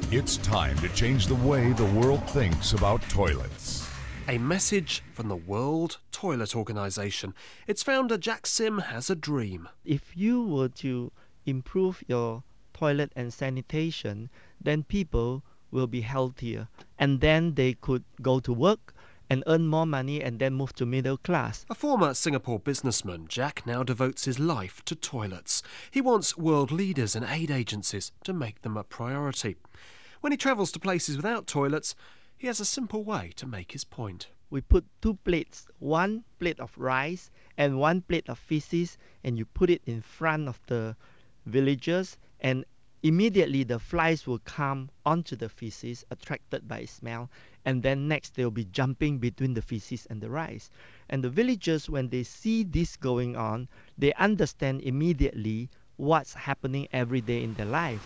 It's time to change the way the world thinks about toilets. A message from the World Toilet Organization. Its founder, Jack Sim, has a dream. If you were to improve your toilet and sanitation, then people will be healthier. And then they could go to work and earn more money and then move to middle class. A former Singapore businessman, Jack now devotes his life to toilets. He wants world leaders and aid agencies to make them a priority. When he travels to places without toilets, he has a simple way to make his point. We put 2 plates, 1 plate of rice and 1 plate of feces, and you put it in front of the villagers, and immediately the flies will come onto the feces, attracted by smell, and then next they'll be jumping between the feces and the rice. And the villagers, when they see this going on, they understand immediately what's happening every day in their life.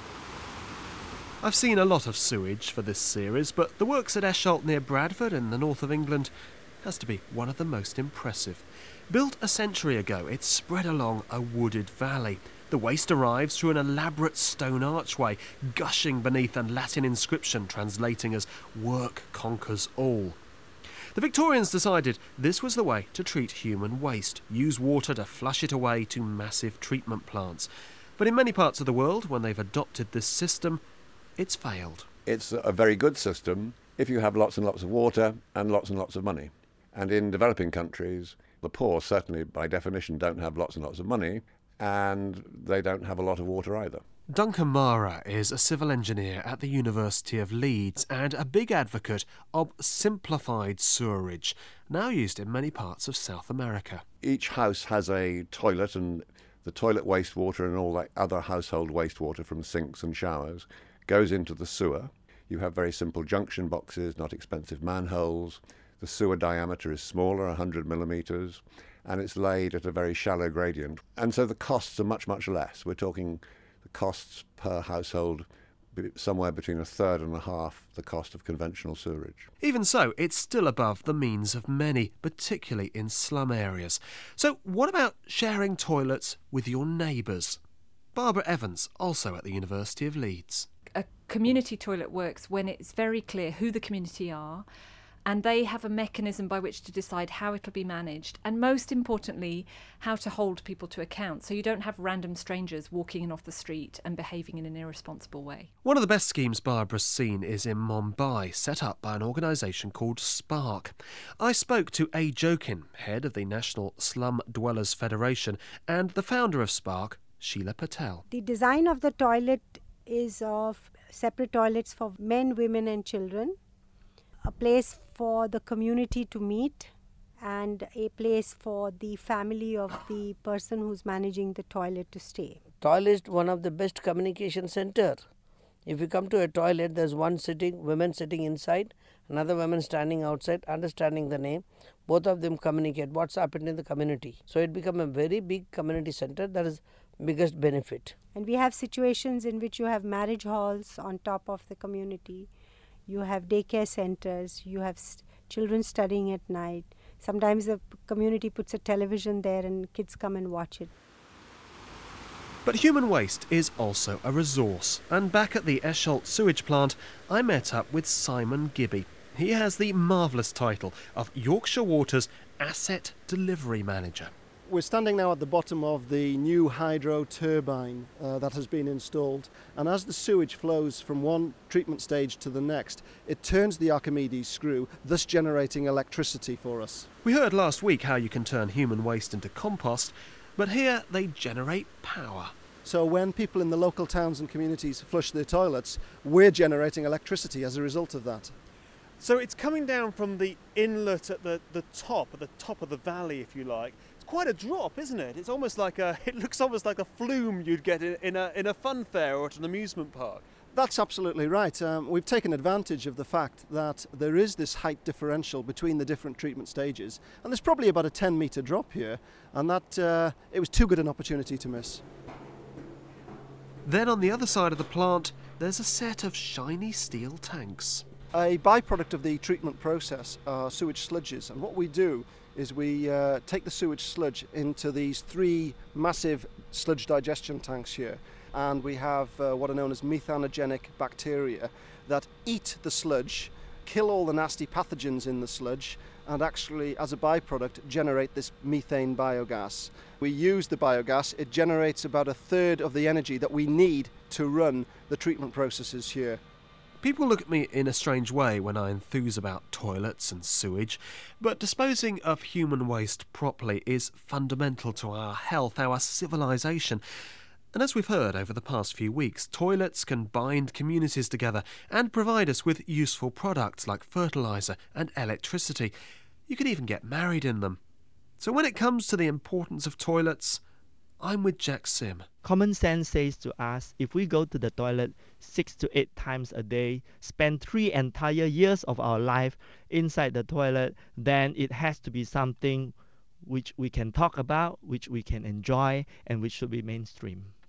I've seen a lot of sewage for this series, but the works at Esholt near Bradford in the north of England has to be one of the most impressive. Built a century ago, it's spread along a wooded valley. The waste arrives through an elaborate stone archway, gushing beneath a Latin inscription translating as "Work conquers all." The Victorians decided this was the way to treat human waste, use water to flush it away to massive treatment plants. But in many parts of the world, when they've adopted this system, it's failed. It's a very good system if you have lots and lots of water and lots of money. And in developing countries, the poor certainly by definition don't have lots and lots of money, and they don't have a lot of water either. Duncan Mara is a civil engineer at the University of Leeds and a big advocate of simplified sewerage, now used in many parts of South America. Each house has a toilet, and the toilet wastewater and all that other household wastewater from sinks and showers goes into the sewer. You have very simple junction boxes, not expensive manholes. The sewer diameter is smaller, 100 millimetres, and it's laid at a very shallow gradient. And so the costs are much, much less. We're talking the costs per household somewhere between a third and a half the cost of conventional sewerage. Even so, it's still above the means of many, particularly in slum areas. So what about sharing toilets with your neighbours? Barbara Evans, also at the University of Leeds. A community toilet works when it's very clear who the community are, and they have a mechanism by which to decide how it'll be managed, and most importantly, how to hold people to account, so you don't have random strangers walking in off the street and behaving in an irresponsible way. One of the best schemes Barbara's seen is in Mumbai, set up by an organisation called Spark. I spoke to A. Jokin, head of the National Slum Dwellers Federation, and the founder of Spark, Sheila Patel. The design of the toilet is of separate toilets for men, women and children, a place for the community to meet, and a place for the family of the person who's managing the toilet to stay. Toilet is one of the best communication center. If you come to a toilet, there's one sitting, women sitting inside, another woman standing outside, understanding the name. Both of them communicate what's happened in the community. So it becomes a very big community center. That is biggest benefit. And we have situations in which you have marriage halls on top of the community. You have daycare centers. You have children studying at night. Sometimes the community puts a television there and kids come and watch it. But human waste is also a resource. And back at the Esholt sewage plant, I met up with Simon Gibby. He has the marvellous title of Yorkshire Water's Asset Delivery Manager. We're standing now at the bottom of the new hydro turbine that has been installed, and as the sewage flows from one treatment stage to the next, it turns the Archimedes screw, thus generating electricity for us. We heard last week how you can turn human waste into compost, but here they generate power. So when people in the local towns and communities flush their toilets, we're generating electricity as a result of that. So it's coming down from the inlet at the top of the valley, if you like. It's quite a drop, isn't it? It's almost like it looks almost like a flume you'd get in a fun fair or at an amusement park. That's absolutely right. We've taken advantage of the fact that there is this height differential between the different treatment stages, and there's probably about a 10-metre drop here, and that it was too good an opportunity to miss. Then on the other side of the plant, there's a set of shiny steel tanks. A byproduct of the treatment process are sewage sludges, and what we do is we take the sewage sludge into these 3 massive sludge digestion tanks here, and we have what are known as methanogenic bacteria that eat the sludge, kill all the nasty pathogens in the sludge, and actually, as a byproduct, generate this methane biogas. We use the biogas, it generates about a third of the energy that we need to run the treatment processes here. People look at me in a strange way when I enthuse about toilets and sewage, but disposing of human waste properly is fundamental to our health, our civilization. And as we've heard over the past few weeks, toilets can bind communities together and provide us with useful products like fertiliser and electricity. You can even get married in them. So when it comes to the importance of toilets, I'm with Jack Sim. Common sense says to us, if we go to the toilet 6 to 8 times a day, spend 3 entire years of our life inside the toilet, then it has to be something which we can talk about, which we can enjoy, and which should be mainstream.